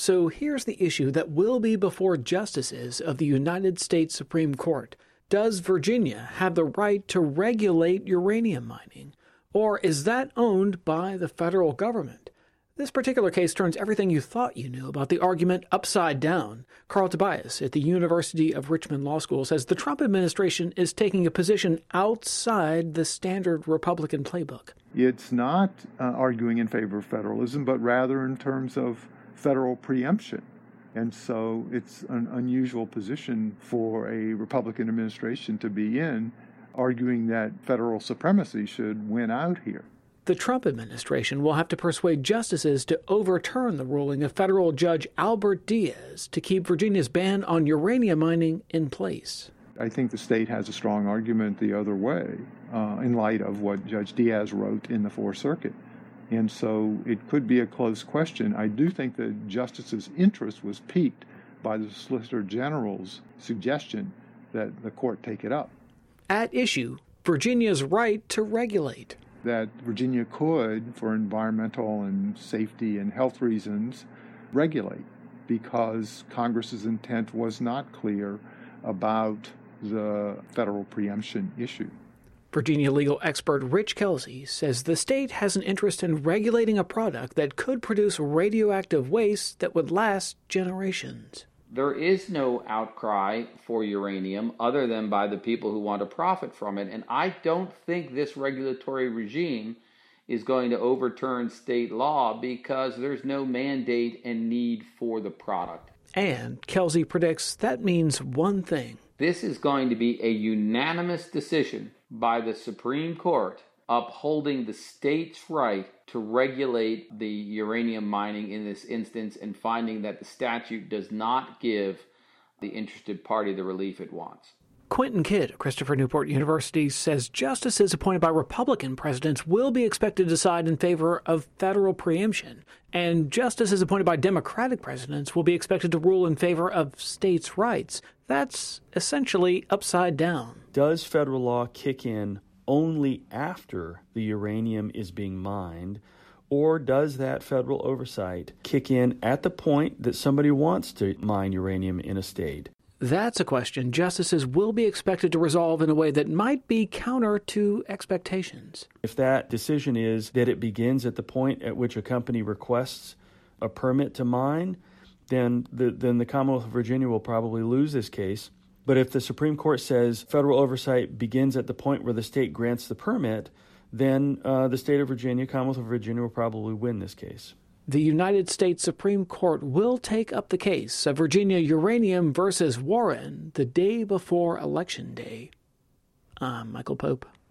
So here's the issue that will be before justices of the United States Supreme Court. Does Virginia have the right to regulate uranium mining, or is that owned by the federal government? This particular case turns everything you thought you knew about the argument upside down. Carl Tobias at the University of Richmond Law School says the Trump administration is taking a position outside the standard Republican playbook. It's not arguing in favor of federalism, but rather in terms of federal preemption. And so it's an unusual position for a Republican administration to be in, arguing that federal supremacy should win out here. The Trump administration will have to persuade justices to overturn the ruling of federal judge Albert Diaz to keep Virginia's ban on uranium mining in place. I think the state has a strong argument the other way in light of what Judge Diaz wrote in the Fourth Circuit. And so it could be a close question. I do think the justice's interest was piqued by the Solicitor General's suggestion that the court take it up. At issue, Virginia's right to regulate. That Virginia could, for environmental and safety and health reasons, regulate because Congress's intent was not clear about the federal preemption issue. Virginia legal expert Rich Kelsey says the state has an interest in regulating a product that could produce radioactive waste that would last generations. There is no outcry for uranium other than by the people who want to profit from it. And I don't think this regulatory regime is going to overturn state law because there's no mandate and need for the product. And Kelsey predicts that means one thing. This is going to be a unanimous decision by the Supreme Court upholding the state's right to regulate the uranium mining in this instance and finding that the statute does not give the interested party the relief it wants. Quentin Kidd of Christopher Newport University says justices appointed by Republican presidents will be expected to decide in favor of federal preemption, and justices appointed by Democratic presidents will be expected to rule in favor of states' rights. That's essentially upside down. Does federal law kick in only after the uranium is being mined, or does that federal oversight kick in at the point that somebody wants to mine uranium in a state? That's a question justices will be expected to resolve in a way that might be counter to expectations. If that decision is that it begins at the point at which a company requests a permit to mine, then the Commonwealth of Virginia will probably lose this case. But if the Supreme Court says federal oversight begins at the point where the state grants the permit, then the state of Virginia, Commonwealth of Virginia, will probably win this case. The United States Supreme Court will take up the case of Virginia Uranium versus Warren the day before Election Day. I'm Michael Pope.